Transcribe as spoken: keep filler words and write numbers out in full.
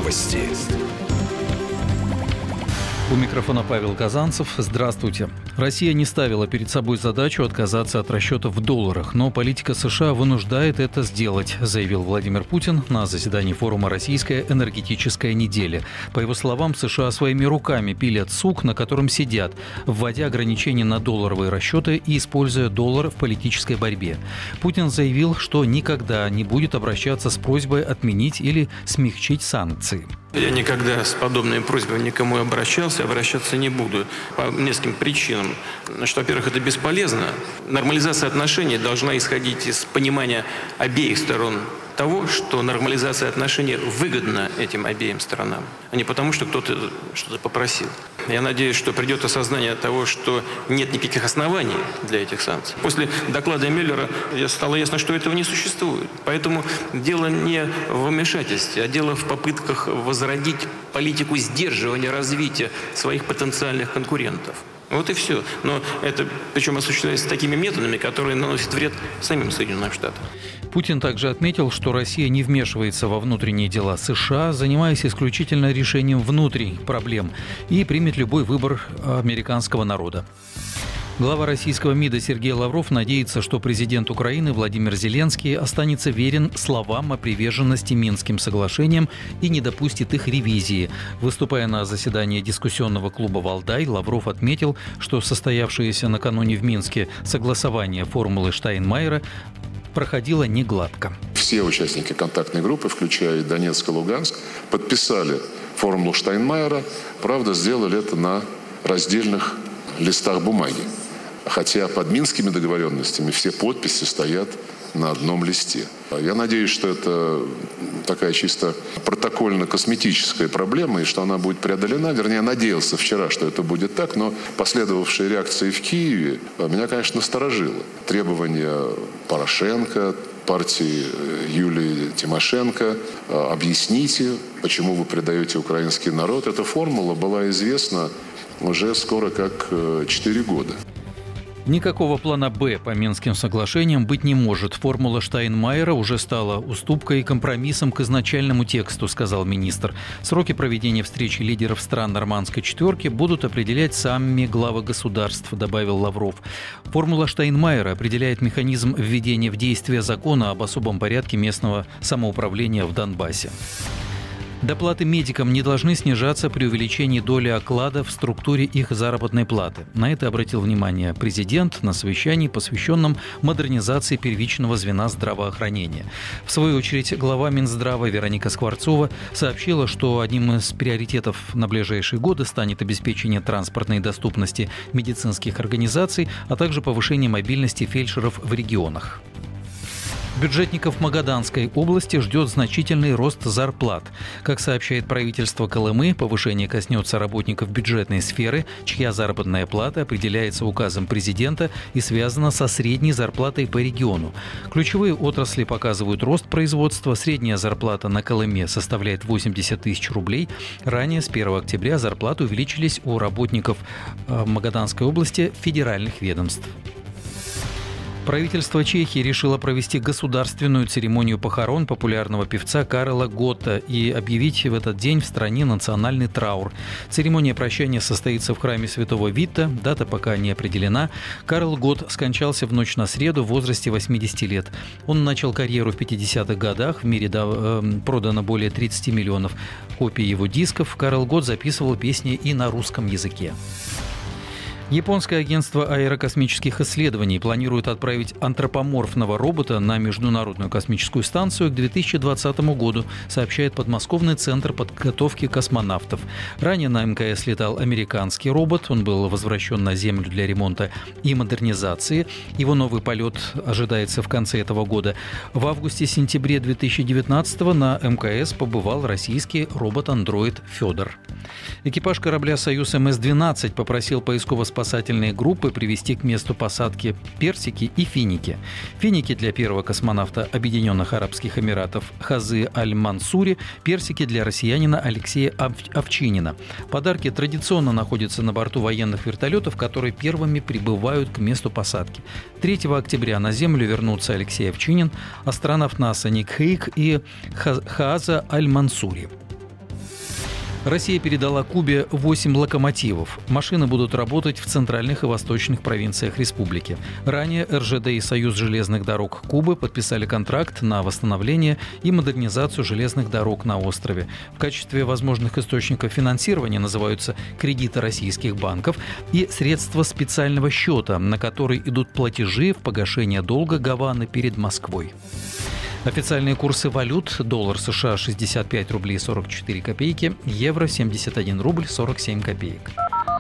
Новости. У микрофона Павел Казанцев. Здравствуйте. Россия не ставила перед собой задачу отказаться от расчетов в долларах, но политика США вынуждает это сделать, заявил Владимир Путин на заседании форума «Российская энергетическая неделя». По его словам, США своими руками пилят сук, на котором сидят, вводя ограничения на долларовые расчеты и используя доллар в политической борьбе. Путин заявил, что никогда не будет обращаться с просьбой отменить или смягчить санкции. Я никогда с подобной просьбой никому обращался, обращаться не буду по нескольким причинам. Значит, во-первых, это бесполезно. Нормализация отношений должна исходить из понимания обеих сторон того, что нормализация отношений выгодна этим обеим сторонам, а не потому, что кто-то что-то попросил. Я надеюсь, что придет осознание того, что нет никаких оснований для этих санкций. После доклада Мюллера стало ясно, что этого не существует. Поэтому дело не в вмешательстве, а дело в попытках возродить политику сдерживания развития своих потенциальных конкурентов. Вот и все. Но это, причем, осуществляется такими методами, которые наносят вред самим Соединенным Штатам. Путин также отметил, что Россия не вмешивается во внутренние дела США, занимаясь исключительно решением внутренних проблем, и примет любой выбор американского народа. Глава российского МИДа Сергей Лавров надеется, что президент Украины Владимир Зеленский останется верен словам о приверженности Минским соглашениям и не допустит их ревизии. Выступая на заседании дискуссионного клуба «Валдай», Лавров отметил, что состоявшееся накануне в Минске согласование формулы Штайнмайера проходило негладко. Все участники контактной группы, включая Донецк и Луганск, подписали формулу Штайнмайера. Правда, сделали это на раздельных листах бумаги. Хотя под минскими договоренностями все подписи стоят на одном листе. Я надеюсь, что это такая чисто протокольно-косметическая проблема, и что она будет преодолена. Вернее, я надеялся вчера, что это будет так, но последовавшие реакции в Киеве меня, конечно, насторожило. Требования Порошенко, партии Юлии Тимошенко: объясните, почему вы предаете украинский народ. Эта формула была известна уже скоро как четыре года. Никакого плана «Б» по Минским соглашениям быть не может. Формула Штайнмайера уже стала уступкой и компромиссом к изначальному тексту, сказал министр. Сроки проведения встречи лидеров стран нормандской четверки будут определять сами главы государств, добавил Лавров. Формула Штайнмайера определяет механизм введения в действие закона об особом порядке местного самоуправления в Донбассе. Доплаты медикам не должны снижаться при увеличении доли оклада в структуре их заработной платы. На это обратил внимание президент на совещании, посвященном модернизации первичного звена здравоохранения. В свою очередь, глава Минздрава Вероника Скворцова сообщила, что одним из приоритетов на ближайшие годы станет обеспечение транспортной доступности медицинских организаций, а также повышение мобильности фельдшеров в регионах. Бюджетников Магаданской области ждет значительный рост зарплат. Как сообщает правительство Колымы, повышение коснется работников бюджетной сферы, чья заработная плата определяется указом президента и связана со средней зарплатой по региону. Ключевые отрасли показывают рост производства. Средняя зарплата на Колыме составляет восемьдесят тысяч рублей. Ранее, с первого октября, зарплаты увеличились у работников Магаданской области федеральных ведомств. Правительство Чехии решило провести государственную церемонию похорон популярного певца Карла Готта и объявить в этот день в стране национальный траур. Церемония прощания состоится в храме Святого Вита, дата пока не определена. Карл Готт скончался в ночь на среду в возрасте восьмидесяти лет. Он начал карьеру в пятидесятых годах, в мире продано более тридцати миллионов копий его дисков. Карл Готт записывал песни и на русском языке. Японское агентство аэрокосмических исследований планирует отправить антропоморфного робота на Международную космическую станцию к две тысячи двадцатому году, сообщает подмосковный центр подготовки космонавтов. Ранее на эм ка эс летал американский робот. Он был возвращен на Землю для ремонта и модернизации. Его новый полет ожидается в конце этого года. В августе-сентябре две тысячи девятнадцатого на эм ка эс побывал российский робот-андроид Федор. Экипаж корабля «Союз эм эс двенадцать» попросил поисково-спасательные группы привезти к месту посадки персики и финики. Финики для первого космонавта Объединенных Арабских Эмиратов Хазы Аль-Мансури, персики для россиянина Алексея Овчинина. Подарки традиционно находятся на борту военных вертолетов, которые первыми прибывают к месту посадки. третьего октября на Землю вернутся Алексей Овчинин, астронавт НАСА Ник Хейк и Хаза Аль-Мансури. Россия передала Кубе восемь локомотивов. Машины будут работать в центральных и восточных провинциях республики. Ранее эр жэ дэ и Союз железных дорог Кубы подписали контракт на восстановление и модернизацию железных дорог на острове. В качестве возможных источников финансирования называются кредиты российских банков и средства специального счета, на который идут платежи в погашение долга Гаваны перед Москвой. Официальные курсы валют: доллар США шестьдесят пять рублей сорок четыре копейки, евро семьдесят один рубль сорок семь копеек.